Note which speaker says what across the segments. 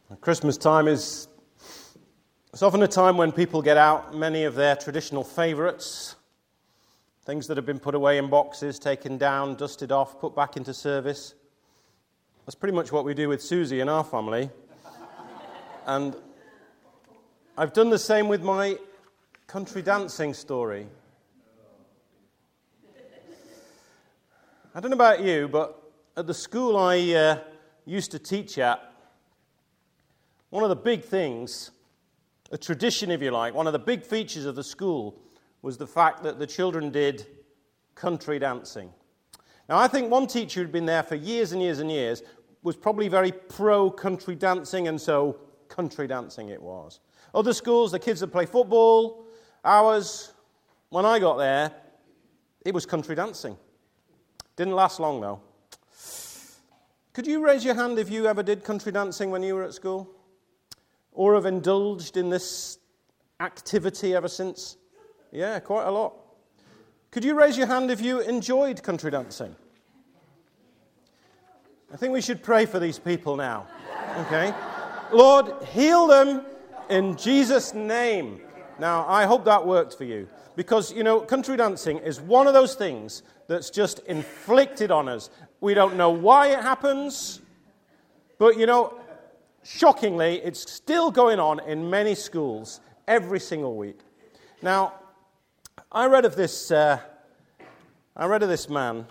Speaker 1: Christmas time is it's often a time when people get out many of their traditional favourites, things that have been put away in boxes, taken down, dusted off, put back into service. That's pretty much what we do with Susie in our family. And I've done the same with my country dancing story. I don't know about you, but at the school I used to teach at, one of the big things, a tradition if you like, one of the big features of the school was the fact that the children did country dancing. Now I think one teacher who'd been there for years and years and years was probably very pro-country dancing, and so country dancing it was. Other schools, the kids would play football. Ours, when I got there, it was country dancing. Didn't last long though. Could you raise your hand if you ever did country dancing when you were at school? Or have indulged in this activity ever since? Yeah, quite a lot. Could you raise your hand if you enjoyed country dancing? I think we should pray for these people now. Okay? Lord, heal them in Jesus' name. Now, I hope that worked for you. Because, country dancing is one of those things that's just inflicted on us. We don't know why it happens, but, shockingly, it's still going on in many schools every single week. Now, I read of this man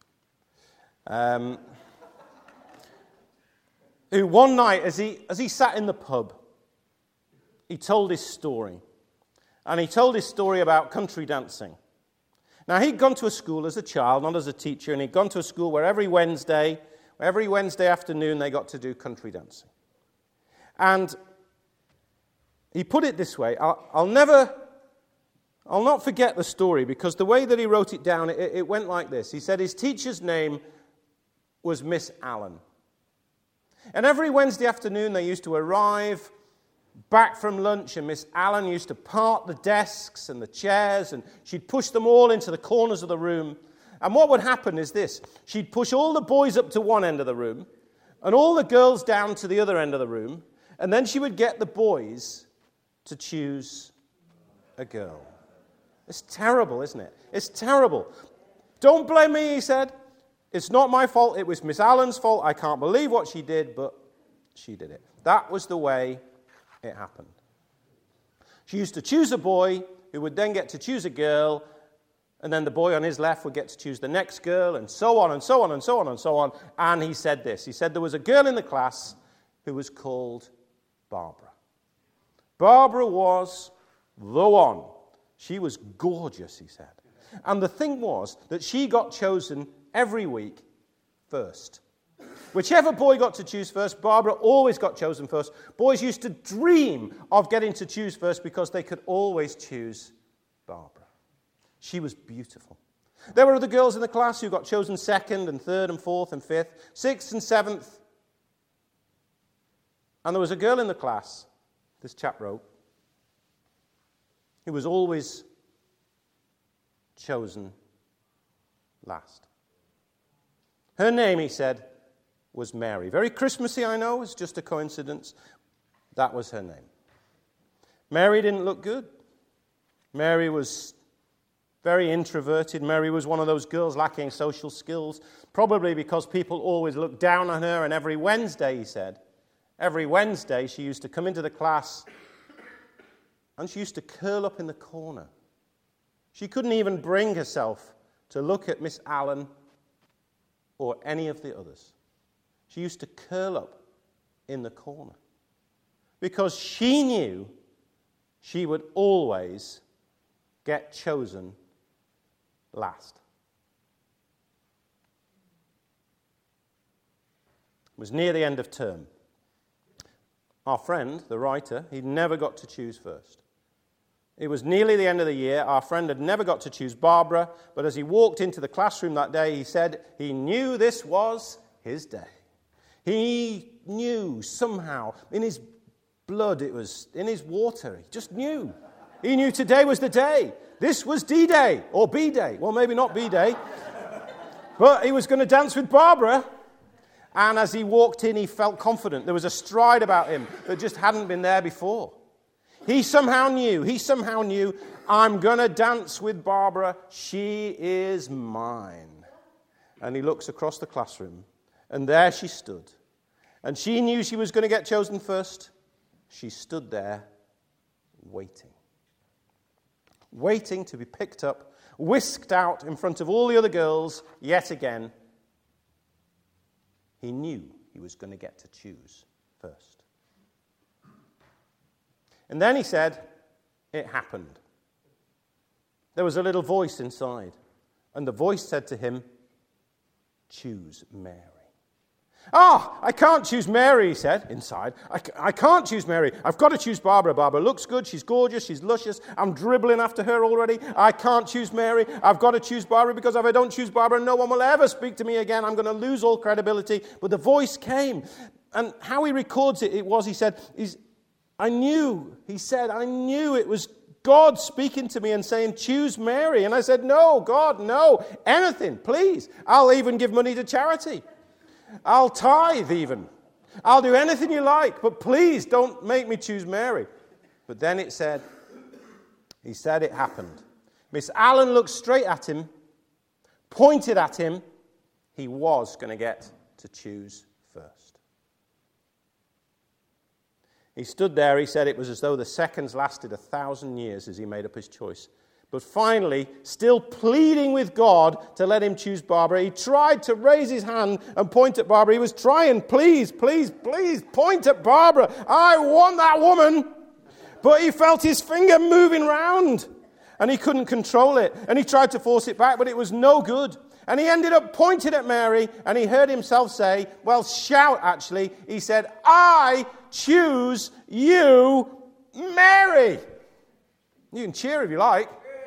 Speaker 1: who one night, as he sat in the pub, he told his story. And he told his story about country dancing. Now, he'd gone to a school as a child, not as a teacher, and he'd gone to a school where every Wednesday afternoon they got to do country dancing. And he put it this way, I'll not forget the story, because the way that he wrote it down, it went like this. He said his teacher's name was Miss Allen. And every Wednesday afternoon they used to arrive back from lunch, and Miss Allen used to part the desks and the chairs, and she'd push them all into the corners of the room. And what would happen is this. She'd push all the boys up to one end of the room and all the girls down to the other end of the room, and then she would get the boys to choose a girl. It's terrible, isn't it? It's terrible. Don't blame me, he said. It's not my fault. It was Miss Allen's fault. I can't believe what she did, but she did it. That was the way it happened. She used to choose a boy who would then get to choose a girl, and then the boy on his left would get to choose the next girl, and so on and so on and so on and so on. And he said this. He said there was a girl in the class who was called Barbara. Barbara was the one. She was gorgeous, he said. And the thing was that she got chosen every week first. Whichever boy got to choose first, Barbara always got chosen first. Boys used to dream of getting to choose first because they could always choose Barbara. She was beautiful. There were other girls in the class who got chosen second and third and fourth and fifth, sixth and seventh. And there was a girl in the class, this chap wrote, who was always chosen last. Her name, he said, was Mary. Very Christmassy, I know. It's just a coincidence. That was her name. Mary didn't look good. Mary was very introverted. Mary was one of those girls lacking social skills, probably because people always looked down on her. And every Wednesday, he said, every Wednesday she used to come into the class and she used to curl up in the corner. She couldn't even bring herself to look at Miss Allen or any of the others. She used to curl up in the corner because she knew she would always get chosen last. It was near the end of term. Our friend, the writer, he never got to choose first. It was nearly the end of the year. Our friend had never got to choose Barbara, but as he walked into the classroom that day, he said he knew this was his day. He knew somehow, in his blood, it was in his water. He just knew. He knew today was the day. This was D-Day, or B-Day. Well, maybe not B-Day. But he was going to dance with Barbara. And as he walked in, he felt confident. There was a stride about him that just hadn't been there before. He somehow knew, I'm going to dance with Barbara. She is mine. And he looks across the classroom, and there she stood. And she knew she was going to get chosen first. She stood there waiting to be picked up, whisked out in front of all the other girls yet again. He knew he was going to get to choose first. And then he said, it happened. There was a little voice inside, and the voice said to him, choose Mary. I can't choose Mary, he said, inside. I can't choose Mary. I've got to choose Barbara. Barbara looks good. She's gorgeous. She's luscious. I'm dribbling after her already. I can't choose Mary. I've got to choose Barbara, because if I don't choose Barbara, no one will ever speak to me again. I'm going to lose all credibility. But the voice came. And how he records it, he said, I knew it was God speaking to me and saying, choose Mary. And I said, no, God, no. Anything, please. I'll even give money to charity. I'll tithe even. I'll do anything you like, but please don't make me choose Mary. But then he said it happened. Miss Allen looked straight at him, pointed at him. He was going to get to choose first. He stood there, he said it was as though the seconds lasted 1,000 years as he made up his choice. But finally, still pleading with God to let him choose Barbara, he tried to raise his hand and point at Barbara. He was trying, please, please, please, point at Barbara. I want that woman. But he felt his finger moving round, and he couldn't control it. And he tried to force it back, but it was no good. And he ended up pointing at Mary, and he heard himself say, shout actually. He said, I choose you, Mary. You can cheer if you like.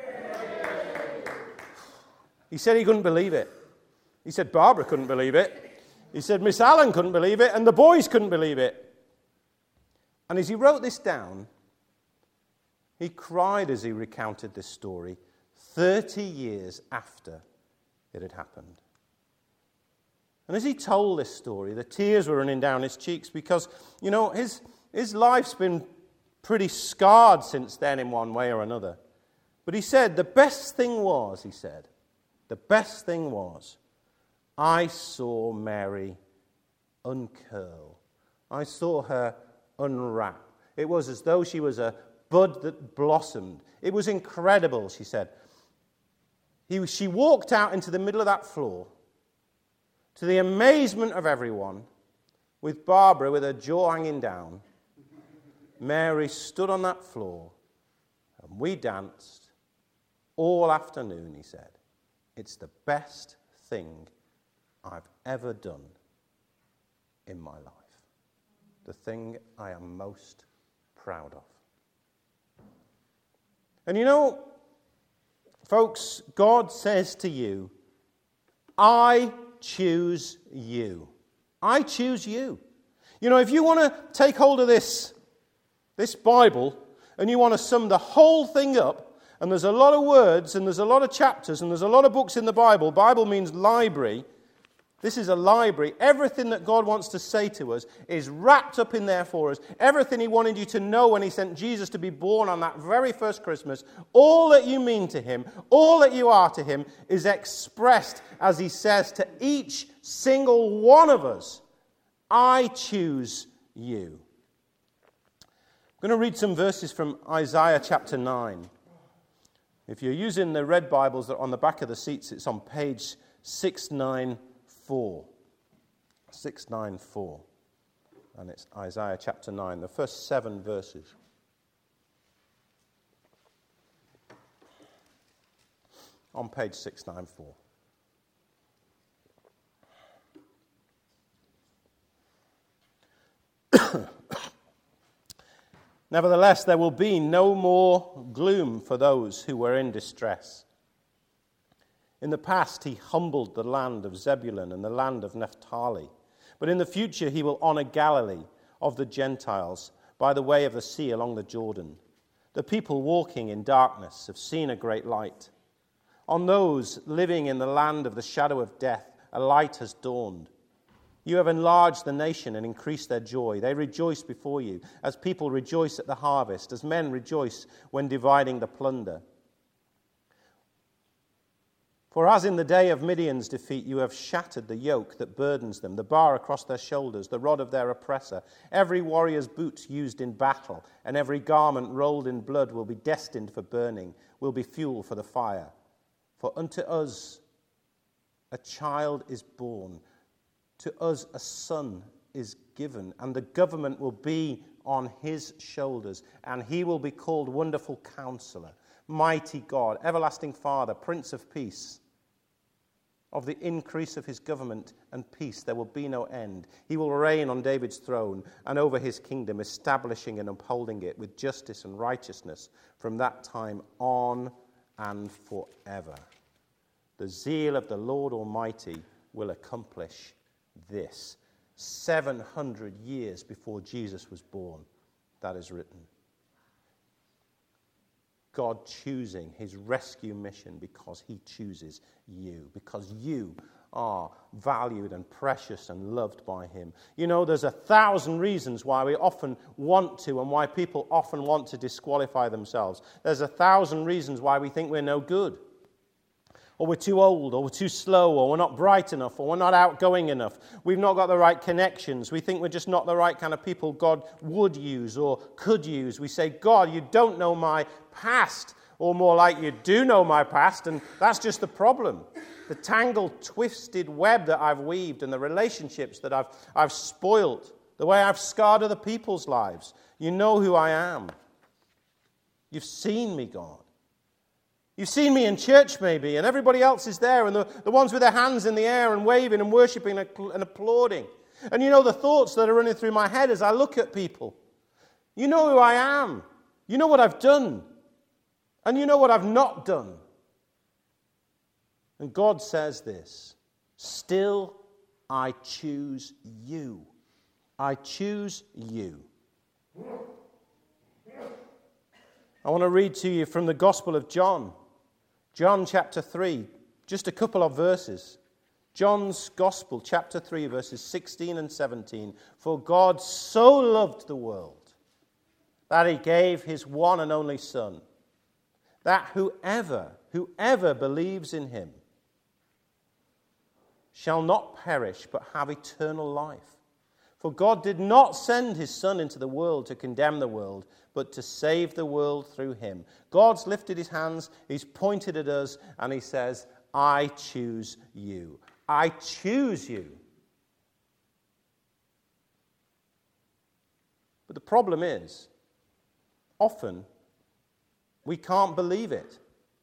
Speaker 1: He said he couldn't believe it. He said Barbara couldn't believe it. He said Miss Allen couldn't believe it, and the boys couldn't believe it. And as he wrote this down, he cried as he recounted this story 30 years after it had happened. And as he told this story, the tears were running down his cheeks because, his life's been pretty scarred since then in one way or another. But he said, the best thing was, I saw Mary uncurl. I saw her unwrap. It was as though she was a bud that blossomed. It was incredible, she said. She walked out into the middle of that floor, to the amazement of everyone, with Barbara with her jaw hanging down. Mary stood on that floor, and we danced all afternoon, he said. It's the best thing I've ever done in my life. The thing I am most proud of. And folks, God says to you, I choose you. I choose you. If you want to take hold of this Bible and you want to sum the whole thing up, and there's a lot of words, and there's a lot of chapters, and there's a lot of books in the Bible. Bible means library. This is a library. Everything that God wants to say to us is wrapped up in there for us. Everything he wanted you to know when he sent Jesus to be born on that very first Christmas, all that you mean to him, all that you are to him, is expressed, as he says to each single one of us, I choose you. I'm going to read some verses from Isaiah chapter 9. If you're using the red Bibles that are on the back of the seats, it's on page 694. 694. And it's Isaiah chapter 9, the first 7 verses. On page 694. Nevertheless, there will be no more gloom for those who were in distress. In the past, he humbled the land of Zebulun and the land of Naphtali. But in the future, he will honor Galilee of the Gentiles by the way of the sea along the Jordan. The people walking in darkness have seen a great light. On those living in the land of the shadow of death, a light has dawned. You have enlarged the nation and increased their joy. They rejoice before you, as people rejoice at the harvest, as men rejoice when dividing the plunder. For as in the day of Midian's defeat, you have shattered the yoke that burdens them, the bar across their shoulders, the rod of their oppressor. Every warrior's boots used in battle, and every garment rolled in blood will be destined for burning, will be fuel for the fire. For unto us a child is born, to us a son is given, and the government will be on his shoulders, and he will be called Wonderful Counselor, Mighty God, Everlasting Father, Prince of Peace. Of the increase of his government and peace there will be no end. He will reign on David's throne and over his kingdom, establishing and upholding it with justice and righteousness from that time on and forever. The zeal of the Lord Almighty will accomplish this. 700 years before Jesus was born, that is written. God choosing his rescue mission because he chooses you, because you are valued and precious and loved by him. You know, there's 1,000 reasons why we often want to and why people often want to disqualify themselves. There's 1,000 reasons why we think we're no good, or we're too old, or we're too slow, or we're not bright enough, or we're not outgoing enough. We've not got the right connections. We think we're just not the right kind of people God would use or could use. We say, God, you don't know my past, or more like you do know my past, and that's just the problem. The tangled, twisted web that I've weaved and the relationships that I've spoilt, the way I've scarred other people's lives. You know who I am. You've seen me, God. You've seen me in church maybe, and everybody else is there, and the ones with their hands in the air and waving and worshipping and applauding. And you know the thoughts that are running through my head as I look at people. You know who I am. You know what I've done. And you know what I've not done. And God says this, still I choose you. I choose you. I want to read to you from the Gospel of John. John chapter 3, just a couple of verses. John's Gospel, chapter 3, verses 16 and 17. For God so loved the world that he gave his one and only Son, that whoever believes in him shall not perish but have eternal life. For God did not send his Son into the world to condemn the world, but to save the world through him. God's lifted his hands, he's pointed at us, and he says, I choose you. I choose you. But the problem is, often we can't believe it,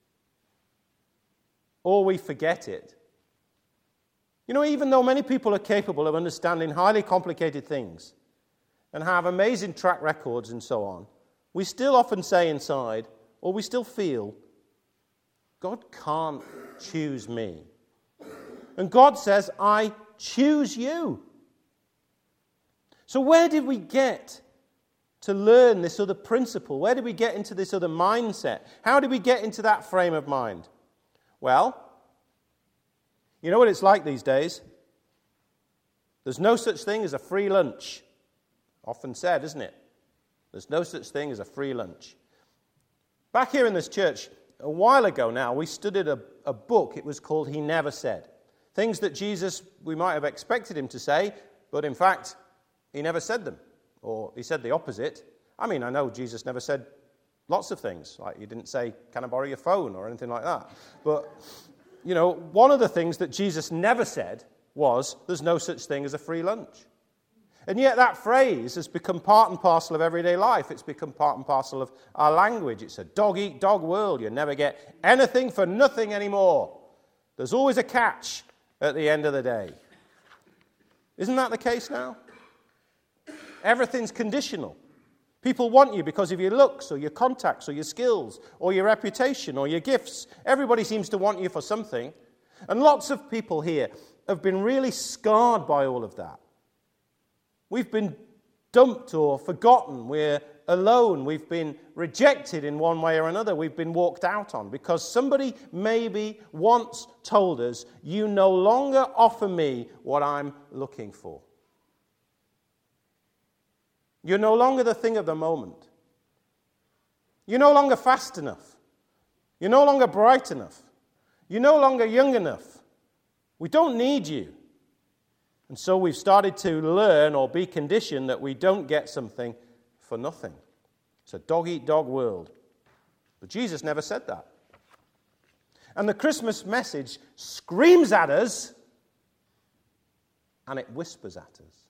Speaker 1: or we forget it. You know, even though many people are capable of understanding highly complicated things and have amazing track records and so on, we still often say inside, or we still feel, God can't choose me. And God says, I choose you. So where did we get to learn this other principle? Where did we get into this other mindset? How did we get into that frame of mind? Well, you know what it's like these days? There's no such thing as a free lunch. Often said, isn't it? There's no such thing as a free lunch. Back here in this church, a while ago now, we studied a book. It was called He Never Said. Things that Jesus, we might have expected him to say, but in fact, he never said them. Or he said the opposite. I mean, I know Jesus never said lots of things. Like he didn't say, can I borrow your phone or anything like that. But, you know, one of the things that Jesus never said was, there's no such thing as a free lunch. And yet that phrase has become part and parcel of everyday life. It's become part and parcel of our language. It's a dog-eat-dog world. You never get anything for nothing anymore. There's always a catch at the end of the day. Isn't that the case now? Everything's conditional. People want you because of your looks or your contacts or your skills or your reputation or your gifts. Everybody seems to want you for something. And lots of people here have been really scarred by all of that. We've been dumped or forgotten. We're alone. We've been rejected in one way or another. We've been walked out on because somebody maybe once told us, you no longer offer me what I'm looking for. You're no longer the thing of the moment. You're no longer fast enough. You're no longer bright enough. You're no longer young enough. We don't need you. And so we've started to learn or be conditioned that we don't get something for nothing. It's a dog-eat-dog world. But Jesus never said that. And the Christmas message screams at us and it whispers at us.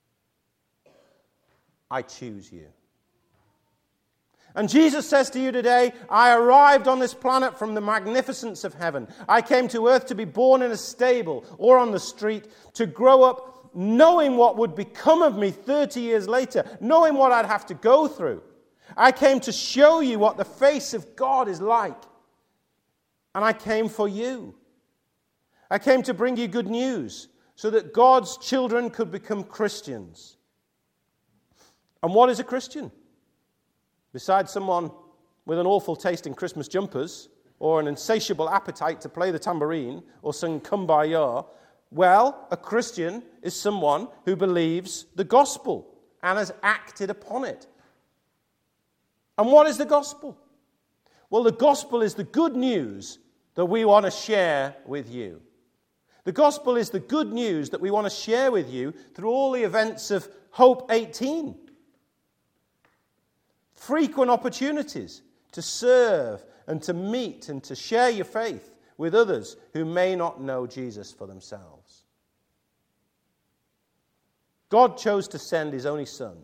Speaker 1: I choose you. And Jesus says to you today, I arrived on this planet from the magnificence of heaven. I came to earth to be born in a stable or on the street, to grow up knowing what would become of me 30 years later, knowing what I'd have to go through. I came to show you what the face of God is like. And I came for you. I came to bring you good news so that God's children could become Christians. And what is a Christian? Besides someone with an awful taste in Christmas jumpers or an insatiable appetite to play the tambourine or sing Kumbaya, well, a Christian is someone who believes the gospel and has acted upon it. And what is the gospel? Well, the gospel is the good news that we want to share with you. The gospel is the good news that we want to share with you through all the events of Hope 18. Frequent opportunities to serve and to meet and to share your faith with others who may not know Jesus for themselves. God chose to send his only Son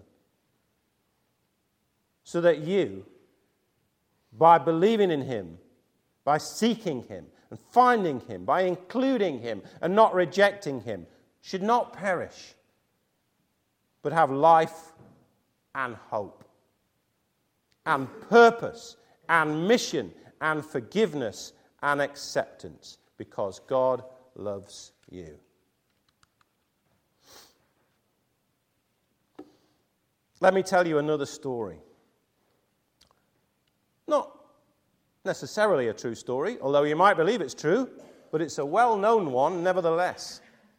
Speaker 1: so that you, by believing in him, by seeking him and finding him, by including him and not rejecting him, should not perish, but have life and hope, and purpose, and mission, and forgiveness, and acceptance, because God loves you. Let me tell you another story. Not necessarily a true story, although you might believe it's true, but it's a well-known one nevertheless.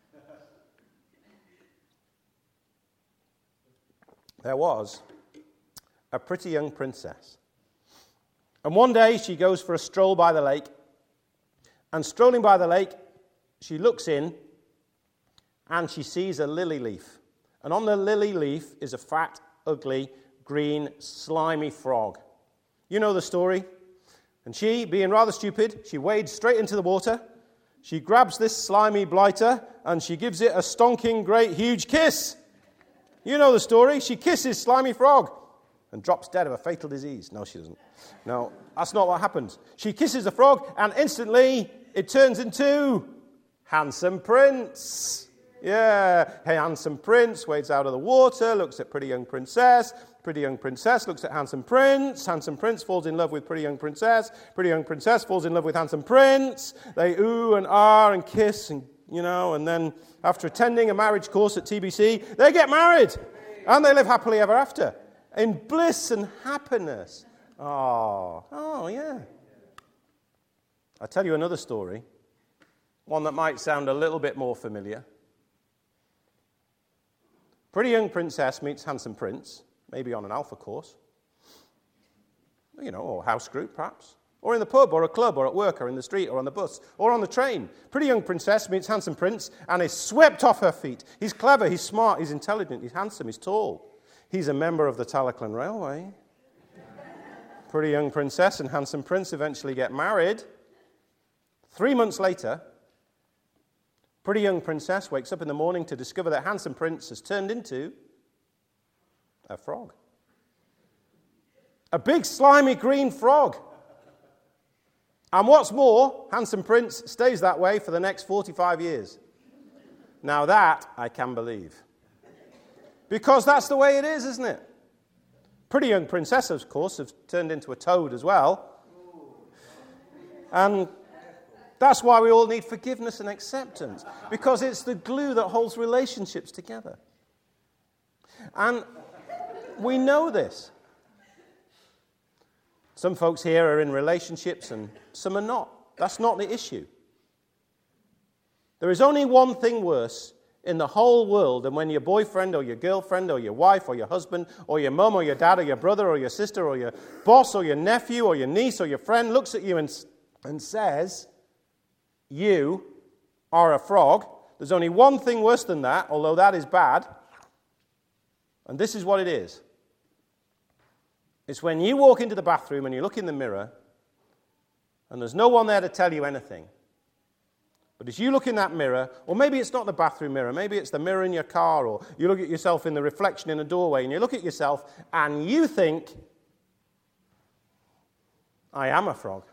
Speaker 1: There was a pretty young princess. And one day she goes for a stroll by the lake. And strolling by the lake, she looks in and she sees a lily leaf. And on the lily leaf is a fat, ugly, green, slimy frog. You know the story. And she, being rather stupid, she wades straight into the water. She grabs this slimy blighter and she gives it a stonking, great, huge kiss. You know the story. She kisses slimy frog and drops dead of a fatal disease. No, she doesn't. No, that's not what happens. She kisses the frog, and instantly it turns into Handsome Prince. Yeah, hey, Handsome Prince wades out of the water, looks at pretty young princess. Pretty young princess looks at Handsome Prince. Handsome Prince falls in love with pretty young princess. Pretty young princess falls in love with Handsome Prince. They ooh and ah and kiss, and and then after attending a marriage course at TBC, they get married, and they live happily ever after. In bliss and happiness. Oh, yeah. I'll tell you another story. One that might sound a little bit more familiar. Pretty young princess meets handsome prince, maybe on an alpha course. Or house group, perhaps. Or in the pub, or a club, or at work, or in the street, or on the bus, or on the train. Pretty young princess meets handsome prince and is swept off her feet. He's clever, he's smart, he's intelligent, he's handsome, he's tall. He's a member of the Talyllyn Railway. Pretty young princess and handsome prince eventually get married. 3 months later, pretty young princess wakes up in the morning to discover that handsome prince has turned into a frog. A big, slimy, green frog. And what's more, handsome prince stays that way for the next 45 years. Now that I can believe. Because that's the way it is, isn't it? Pretty young princesses, of course, have turned into a toad as well. And that's why we all need forgiveness and acceptance. Because it's the glue that holds relationships together. And we know this. Some folks here are in relationships and some are not. That's not the issue. There is only one thing worse in the whole world than when your boyfriend or your girlfriend or your wife or your husband or your mum or your dad or your brother or your sister or your boss or your nephew or your niece or your friend looks at you and says, "You are a frog." There's only one thing worse than that, although that is bad. And this is what it is. It's when you walk into the bathroom and you look in the mirror and there's no one there to tell you anything. But as you look in that mirror, or maybe it's not the bathroom mirror, maybe it's the mirror in your car, or you look at yourself in the reflection in a doorway and you look at yourself and you think, "I am a frog.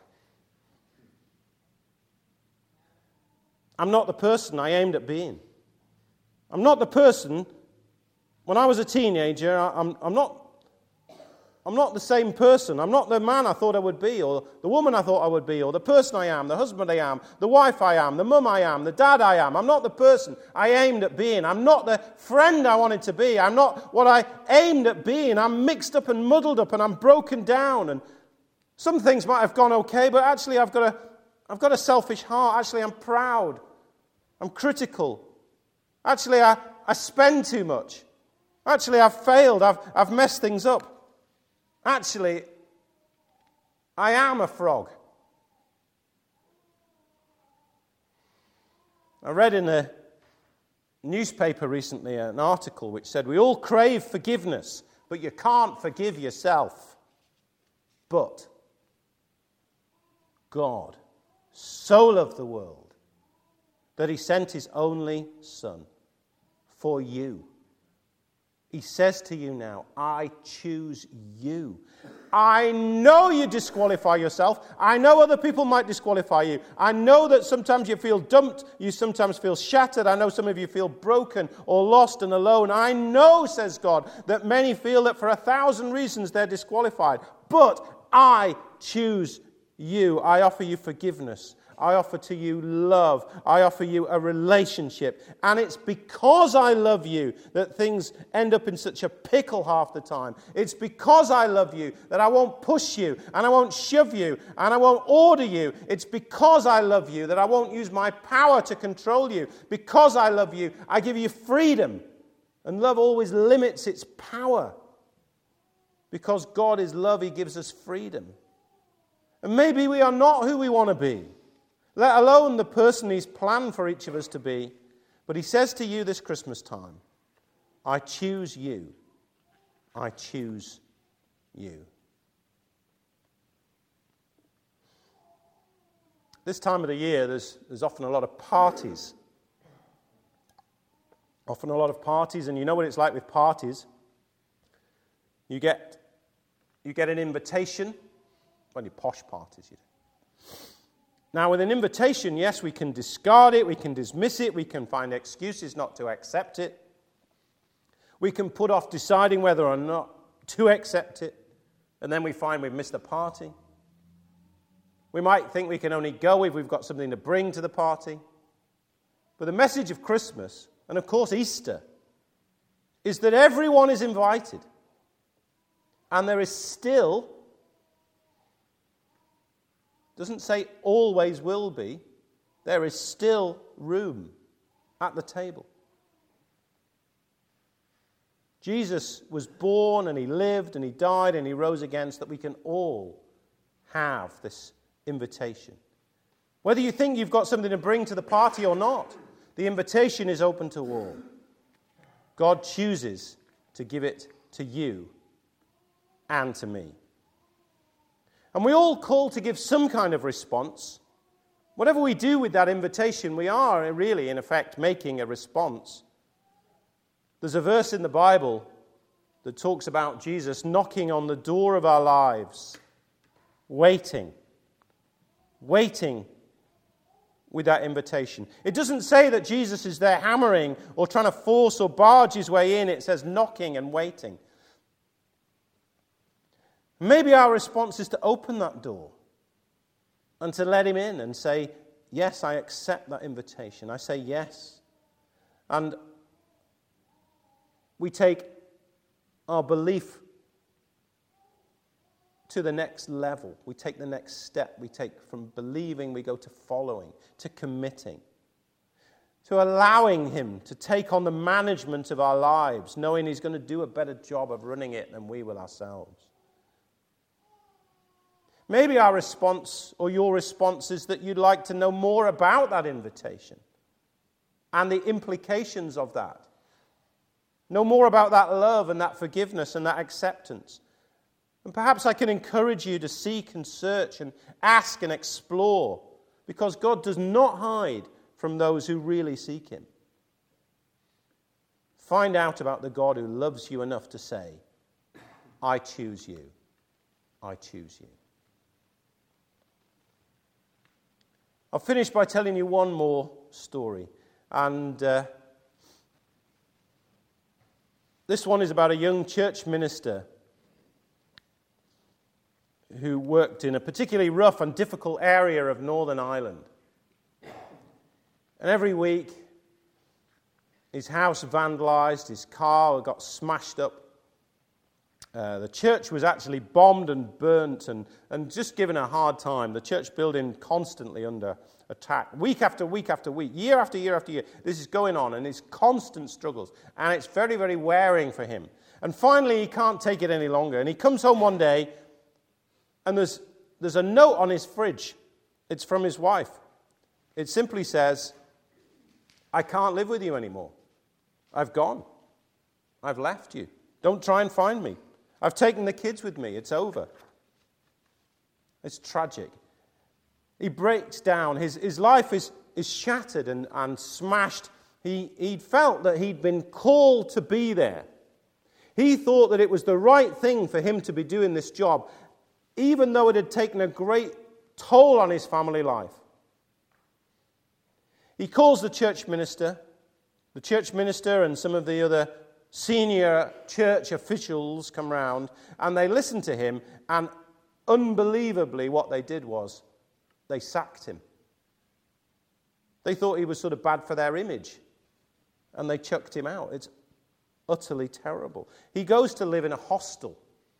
Speaker 1: I'm not the person I aimed at being. I'm not the person, when I was a teenager, I'm not the same person. I'm not the man I thought I would be, or the woman I thought I would be, or the person I am, the husband I am, the wife I am, the mum I am, the dad I am. I'm not the person I aimed at being. I'm not the friend I wanted to be. I'm not what I aimed at being. I'm mixed up and muddled up, and I'm broken down. And some things might have gone okay, but actually I've got a selfish heart. Actually, I'm proud. I'm critical. Actually, I spend too much. Actually, I've failed. I've messed things up. Actually, I am a frog." I read in a newspaper recently an article which said, "We all crave forgiveness, but you can't forgive yourself. But God so loved the world that he sent his only Son for you." He says to you now, "I choose you." I know you disqualify yourself. I know other people might disqualify you. I know that sometimes you feel dumped. You sometimes feel shattered. I know some of you feel broken or lost and alone. I know, says God, that many feel that for 1,000 reasons they're disqualified. But I choose you. I offer you forgiveness. I offer to you love. I offer you a relationship. And it's because I love you that things end up in such a pickle half the time. It's because I love you that I won't push you and I won't shove you and I won't order you. It's because I love you that I won't use my power to control you. Because I love you, I give you freedom. And love always limits its power. Because God is love, he gives us freedom. And maybe we are not who we want to be, let alone the person he's planned for each of us to be. But he says to you this Christmas time, "I choose you. I choose you." This time of the year, there's often a lot of parties. Often a lot of parties, and you know what it's like with parties. You get an invitation. Well, your posh parties, you do. Now, with an invitation, yes, we can discard it, we can dismiss it, we can find excuses not to accept it. We can put off deciding whether or not to accept it, and then we find we've missed the party. We might think we can only go if we've got something to bring to the party. But the message of Christmas, and of course Easter, is that everyone is invited. And there is still, doesn't say always will be, there is still room at the table. Jesus was born and he lived and he died and he rose again so that we can all have this invitation. Whether you think you've got something to bring to the party or not, the invitation is open to all. God chooses to give it to you and to me. And we all call to give some kind of response. Whatever we do with that invitation, we are really, in effect, making a response. There's a verse in the Bible that talks about Jesus knocking on the door of our lives, waiting with that invitation. It doesn't say that Jesus is there hammering or trying to force or barge his way in. It says knocking and waiting. Maybe our response is to open that door and to let him in and say, "Yes, I accept that invitation. I say yes." And we take our belief to the next level. We take the next step. We take from believing, we go to following, to committing, to allowing him to take on the management of our lives, knowing he's going to do a better job of running it than we will ourselves. Maybe our response or your response is that you'd like to know more about that invitation and the implications of that. Know more about that love and that forgiveness and that acceptance. And perhaps I can encourage you to seek and search and ask and explore, because God does not hide from those who really seek him. Find out about the God who loves you enough to say, I choose you. I choose you. I'll finish by telling you one more story. And this one is about a young church minister who worked in a particularly rough and difficult area of Northern Ireland. And every week, his house vandalized, his car got smashed up. The church was actually bombed and burnt and just given a hard time. The church building constantly under attack. Week after week after week, year after year after year, this is going on, and it's constant struggles. And it's very, very wearing for him. And finally, he can't take it any longer. And he comes home one day, and there's a note on his fridge. It's from his wife. It simply says, I can't live with you anymore. I've gone. I've left you. Don't try and find me. I've taken the kids with me. It's over. It's tragic. He breaks down. His life is shattered and smashed. He felt that he'd been called to be there. He thought that it was the right thing for him to be doing this job, even though it had taken a great toll on his family life. He calls the church minister. The church minister and some of the other senior church officials come round, and they listen to him, and unbelievably what they did was they sacked him. They thought he was sort of bad for their image, and they chucked him out. It's utterly terrible. He goes to live in a hostel.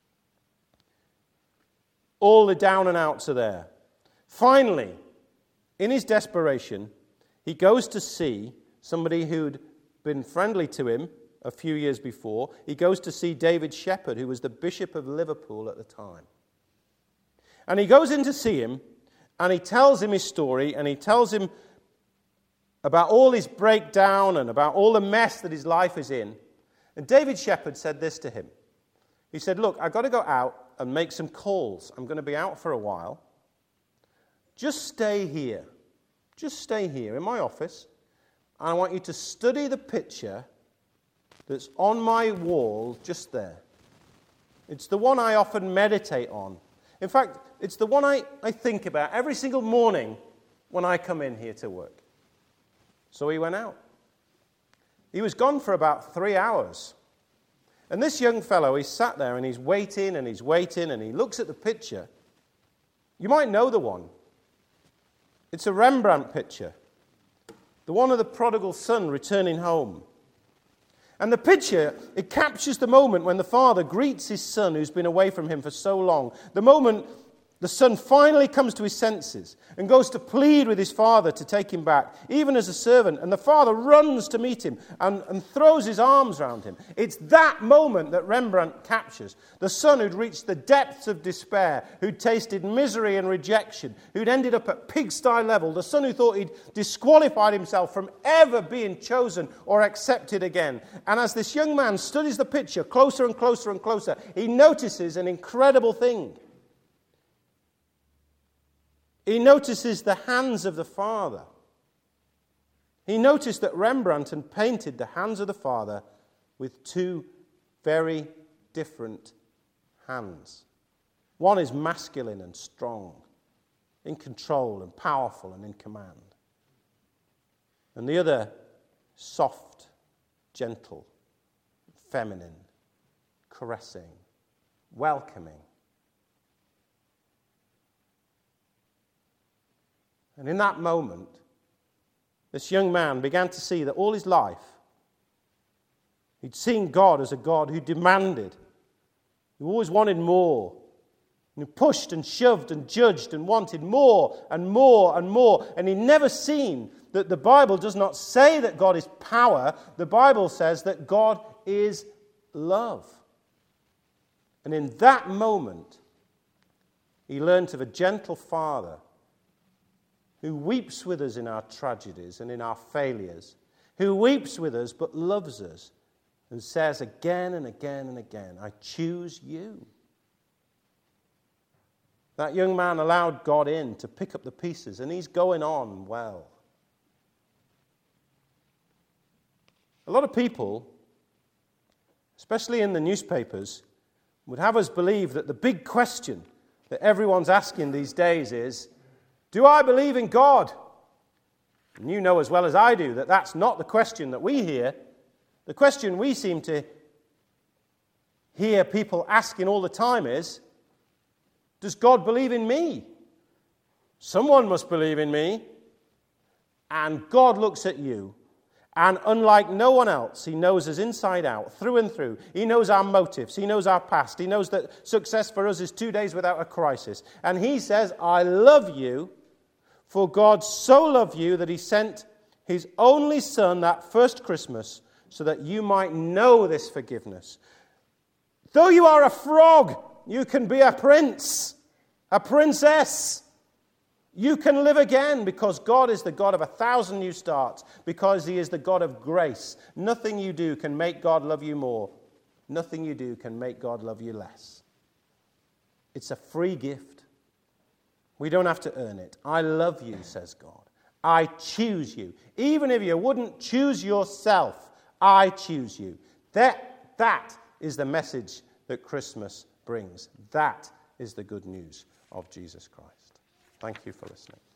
Speaker 1: All the down and outs are there. Finally, in his desperation, he goes to see somebody who'd been friendly to him a few years before. He goes to see David Shepherd, who was the Bishop of Liverpool at the time. And he goes in to see him, and he tells him his story, and he tells him about all his breakdown and about all the mess that his life is in. And David Shepherd said this to him. He said, look, I've got to go out and make some calls. I'm going to be out for a while. Just stay here. Just stay here in my office. And I want you to study the picture that's on my wall just there. It's the one I often meditate on. In fact, it's the one I think about every single morning when I come in here to work. So he went out. He was gone for about 3 hours. And this young fellow, he sat there and he's waiting and he's waiting and he looks at the picture. You might know the one. It's a Rembrandt picture. The one of the prodigal son returning home. And the picture, it captures the moment when the father greets his son who's been away from him for so long. The moment the son finally comes to his senses and goes to plead with his father to take him back, even as a servant. And the father runs to meet him and throws his arms around him. It's that moment that Rembrandt captures. The son who'd reached the depths of despair, who'd tasted misery and rejection, who'd ended up at pigsty level. The son who thought he'd disqualified himself from ever being chosen or accepted again. And as this young man studies the picture closer and closer and closer, he notices an incredible thing. He notices the hands of the Father. He noticed that Rembrandt had painted the hands of the Father with two very different hands. One is masculine and strong, in control and powerful and in command. And the other, soft, gentle, feminine, caressing, welcoming. And in that moment, this young man began to see that all his life, he'd seen God as a God who demanded, who always wanted more And pushed and shoved and judged and wanted more and more and more. And he'd never seen that the Bible does not say that God is power. The Bible says that God is love. And in that moment, he learnt of a gentle Father who weeps with us in our tragedies and in our failures, who weeps with us but loves us and says again and again and again, I choose you. That young man allowed God in to pick up the pieces, and he's going on well. A lot of people, especially in the newspapers, would have us believe that the big question that everyone's asking these days is, do I believe in God? And you know as well as I do that that's not the question that we hear. The question we seem to hear people asking all the time is, does God believe in me? Someone must believe in me. And God looks at you, and unlike no one else, he knows us inside out, through and through. He knows our motives. He knows our past. He knows that success for us is 2 days without a crisis. And he says, I love you, for God so loved you that he sent his only Son that first Christmas so that you might know this forgiveness. Though you are a frog, you can be a prince, a princess. You can live again because God is the God of 1,000 new starts, because he is the God of grace. Nothing you do can make God love you more. Nothing you do can make God love you less. It's a free gift. We don't have to earn it. I love you, says God. I choose you. Even if you wouldn't choose yourself, I choose you. That is the message that Christmas brings. That is the good news of Jesus Christ. Thank you for listening.